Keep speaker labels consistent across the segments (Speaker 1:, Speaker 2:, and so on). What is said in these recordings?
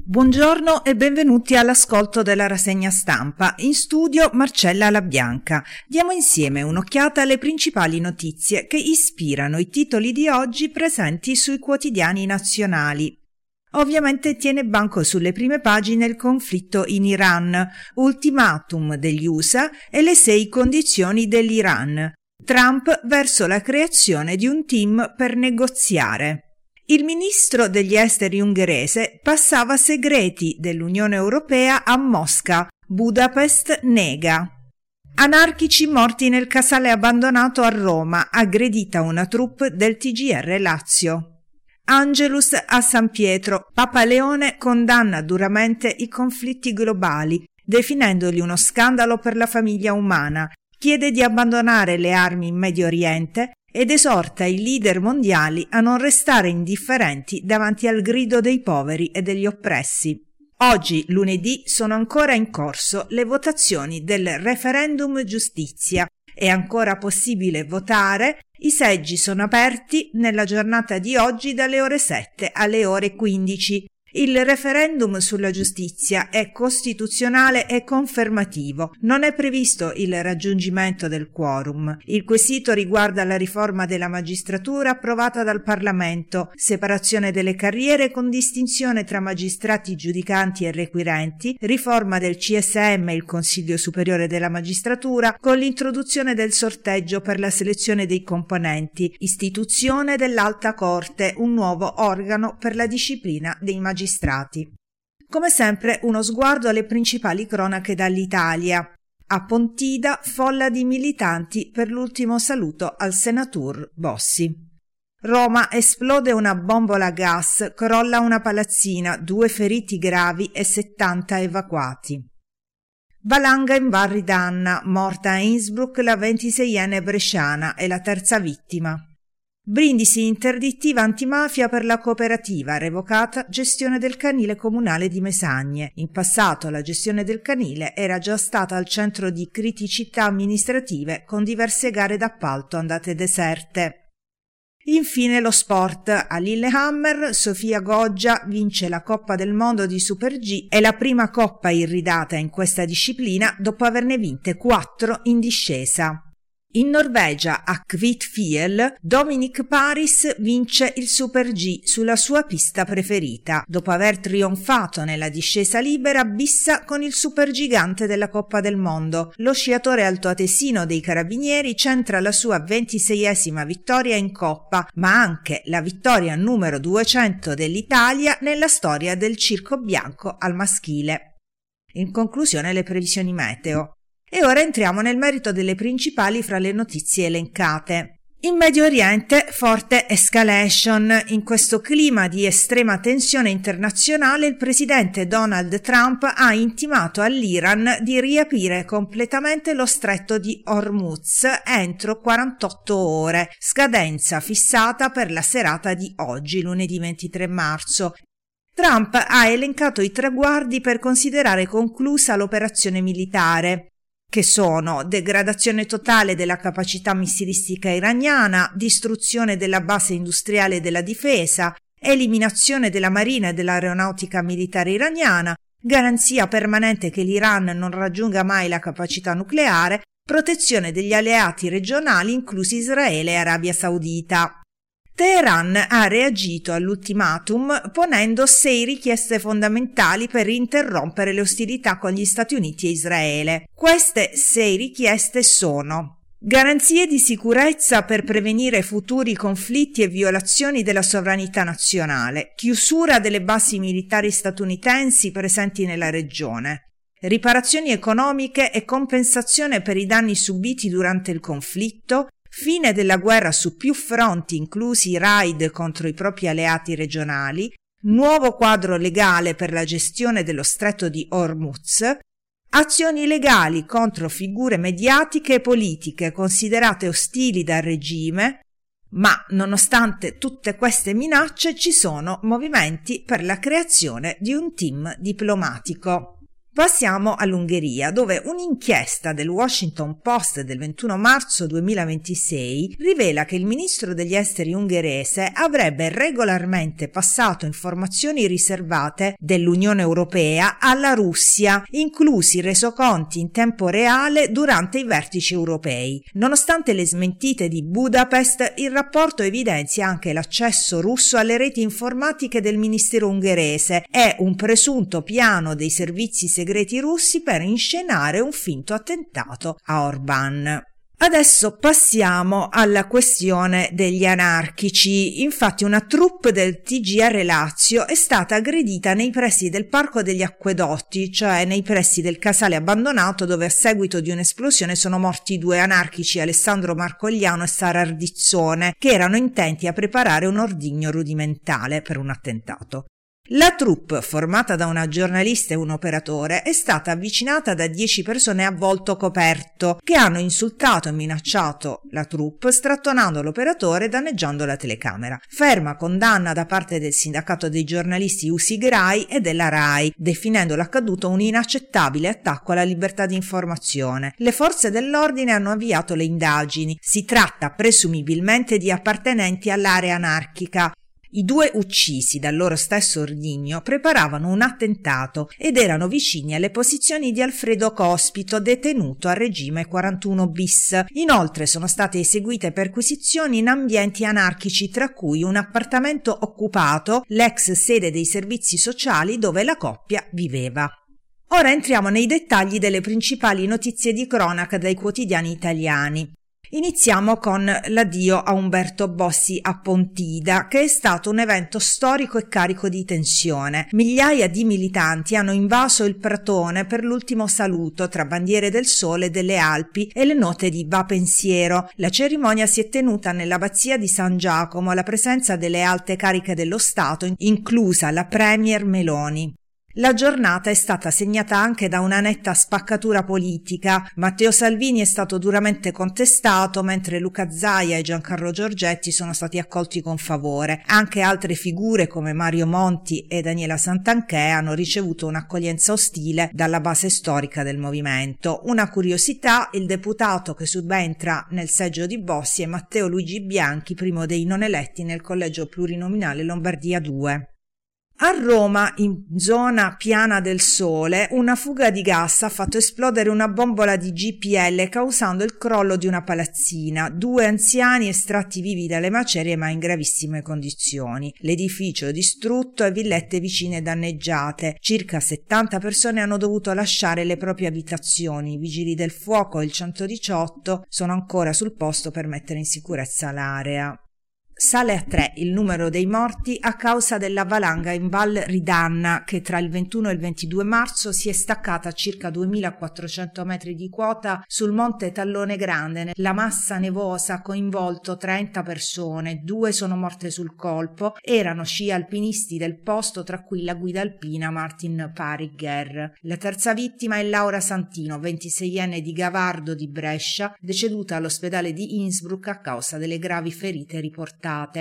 Speaker 1: Buongiorno e benvenuti all'ascolto della rassegna stampa. In studio Marcella Labianca. Diamo insieme un'occhiata alle principali notizie che ispirano i titoli di oggi presenti sui quotidiani nazionali. Ovviamente tiene banco sulle prime pagine il conflitto in Iran, ultimatum degli USA e le 6 condizioni dell'Iran. Trump verso la creazione di un team per negoziare. Il ministro degli esteri ungherese passava segreti dell'Unione Europea a Mosca. Budapest nega. Anarchici morti nel casale abbandonato a Roma, aggredita una troupe del TGR Lazio. Angelus a San Pietro. Papa Leone condanna duramente i conflitti globali, definendoli uno scandalo per la famiglia umana. Chiede di abbandonare le armi in Medio Oriente ed esorta i leader mondiali a non restare indifferenti davanti al grido dei poveri e degli oppressi. Oggi, lunedì, sono ancora in corso le votazioni del referendum giustizia. È ancora possibile votare, i seggi sono aperti nella giornata di oggi dalle ore 7 alle ore 15. Il referendum sulla giustizia è costituzionale e confermativo. Non è previsto il raggiungimento del quorum. Il quesito riguarda la riforma della magistratura approvata dal Parlamento, separazione delle carriere con distinzione tra magistrati giudicanti e requirenti, riforma del CSM, il Consiglio Superiore della Magistratura, con l'introduzione del sorteggio per la selezione dei componenti, istituzione dell'Alta Corte, un nuovo organo per la disciplina dei magistrati. Come sempre uno sguardo alle principali cronache dall'Italia. A Pontida, folla di militanti per l'ultimo saluto al senatur Bossi. Roma, esplode una bombola a gas, crolla una palazzina, 2 feriti gravi e 70 evacuati. Valanga in Val d'Anna, morta a Innsbruck la 26enne bresciana, è la terza vittima. Brindisi interdittiva antimafia per la cooperativa, revocata gestione del canile comunale di Mesagne. In passato la gestione del canile era già stata al centro di criticità amministrative con diverse gare d'appalto andate deserte. Infine lo sport. A Lillehammer Sofia Goggia vince la Coppa del Mondo di Super G, è la prima coppa irridata in questa disciplina dopo averne vinte 4 in discesa. In Norvegia, a Kvitfjell, Dominic Paris vince il Super G sulla sua pista preferita. Dopo aver trionfato nella discesa libera, bissa con il supergigante della Coppa del Mondo. Lo sciatore altoatesino dei Carabinieri centra la sua 26esima vittoria in Coppa, ma anche la vittoria numero 200 dell'Italia nella storia del circo bianco al maschile. In conclusione, le previsioni meteo. E ora entriamo nel merito delle principali fra le notizie elencate. In Medio Oriente, forte escalation. In questo clima di estrema tensione internazionale, il presidente Donald Trump ha intimato all'Iran di riaprire completamente lo stretto di Hormuz entro 48 ore, scadenza fissata per la serata di oggi, lunedì 23 marzo. Trump ha elencato i traguardi per considerare conclusa l'operazione militare, che sono degradazione totale della capacità missilistica iraniana, distruzione della base industriale della difesa, eliminazione della marina e dell'aeronautica militare iraniana, garanzia permanente che l'Iran non raggiunga mai la capacità nucleare, protezione degli alleati regionali inclusi Israele e Arabia Saudita. Teheran ha reagito all'ultimatum ponendo 6 richieste fondamentali per interrompere le ostilità con gli Stati Uniti e Israele. Queste 6 richieste sono: garanzie di sicurezza per prevenire futuri conflitti e violazioni della sovranità nazionale, chiusura delle basi militari statunitensi presenti nella regione, riparazioni economiche e compensazione per i danni subiti durante il conflitto, fine della guerra su più fronti, inclusi i raid contro i propri alleati regionali, nuovo quadro legale per la gestione dello stretto di Hormuz, azioni legali contro figure mediatiche e politiche considerate ostili dal regime, ma nonostante tutte queste minacce ci sono movimenti per la creazione di un team diplomatico. Passiamo all'Ungheria, dove un'inchiesta del Washington Post del 21 marzo 2026 rivela che il ministro degli esteri ungherese avrebbe regolarmente passato informazioni riservate dell'Unione Europea alla Russia, inclusi resoconti in tempo reale durante i vertici europei. Nonostante le smentite di Budapest, il rapporto evidenzia anche l'accesso russo alle reti informatiche del ministero ungherese e un presunto piano dei servizi segreti russi per inscenare un finto attentato a Orbán. Adesso passiamo alla questione degli anarchici. Infatti una troupe del TGR Lazio è stata aggredita nei pressi del Parco degli Acquedotti, cioè nei pressi del casale abbandonato dove a seguito di un'esplosione sono morti 2 anarchici, Alessandro Marcogliano e Sara Ardizzone, che erano intenti a preparare un ordigno rudimentale per un attentato. La troupe, formata da una giornalista e un operatore, è stata avvicinata da 10 persone a volto coperto che hanno insultato e minacciato la troupe, strattonando l'operatore e danneggiando la telecamera. Ferma condanna da parte del sindacato dei giornalisti Usigrai e della RAI, definendo l'accaduto un inaccettabile attacco alla libertà di informazione. Le forze dell'ordine hanno avviato le indagini. Si tratta presumibilmente di appartenenti all'area anarchica. I 2 uccisi dal loro stesso ordigno preparavano un attentato ed erano vicini alle posizioni di Alfredo Cospito, detenuto a regime 41 bis. Inoltre sono state eseguite perquisizioni in ambienti anarchici, tra cui un appartamento occupato, l'ex sede dei servizi sociali dove la coppia viveva. Ora entriamo nei dettagli delle principali notizie di cronaca dai quotidiani italiani. Iniziamo con l'addio a Umberto Bossi a Pontida, che è stato un evento storico e carico di tensione. Migliaia di militanti hanno invaso il pratone per l'ultimo saluto tra bandiere del sole e delle Alpi e le note di Va Pensiero. La cerimonia si è tenuta nell'abbazia di San Giacomo alla presenza delle alte cariche dello Stato, inclusa la premier Meloni. La giornata è stata segnata anche da una netta spaccatura politica. Matteo Salvini è stato duramente contestato, mentre Luca Zaia e Giancarlo Giorgetti sono stati accolti con favore. Anche altre figure come Mario Monti e Daniela Santanchè hanno ricevuto un'accoglienza ostile dalla base storica del movimento. Una curiosità: il deputato che subentra nel seggio di Bossi è Matteo Luigi Bianchi, primo dei non eletti nel collegio plurinominale Lombardia 2. A Roma, in zona Piana del Sole, una fuga di gas ha fatto esplodere una bombola di GPL causando il crollo di una palazzina. 2 anziani estratti vivi dalle macerie ma in gravissime condizioni. L'edificio è distrutto e villette vicine danneggiate. Circa 70 persone hanno dovuto lasciare le proprie abitazioni. I vigili del fuoco e il 118 sono ancora sul posto per mettere in sicurezza l'area. Sale a 3 il numero dei morti a causa della valanga in Val Ridanna, che tra il 21 e il 22 marzo si è staccata a circa 2400 metri di quota sul monte Tallone Grande. La massa nevosa ha coinvolto 30 persone, 2 sono morte sul colpo, erano sci alpinisti del posto, tra cui la guida alpina Martin Pariger. La terza vittima è Laura Santino, 26enne di Gavardo di Brescia, deceduta all'ospedale di Innsbruck a causa delle gravi ferite riportate.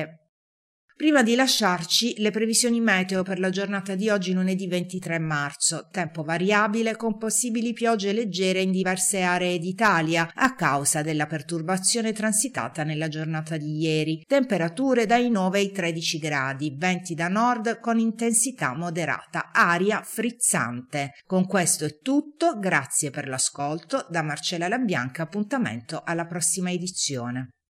Speaker 1: Prima di lasciarci, le previsioni meteo per la giornata di oggi, lunedì 23 marzo. Tempo variabile con possibili piogge leggere in diverse aree d'Italia a causa della perturbazione transitata nella giornata di ieri. Temperature dai 9 ai 13 gradi, venti da nord con intensità moderata, aria frizzante. Con questo è tutto, grazie per l'ascolto. Da Marcella Labianca, appuntamento alla prossima edizione.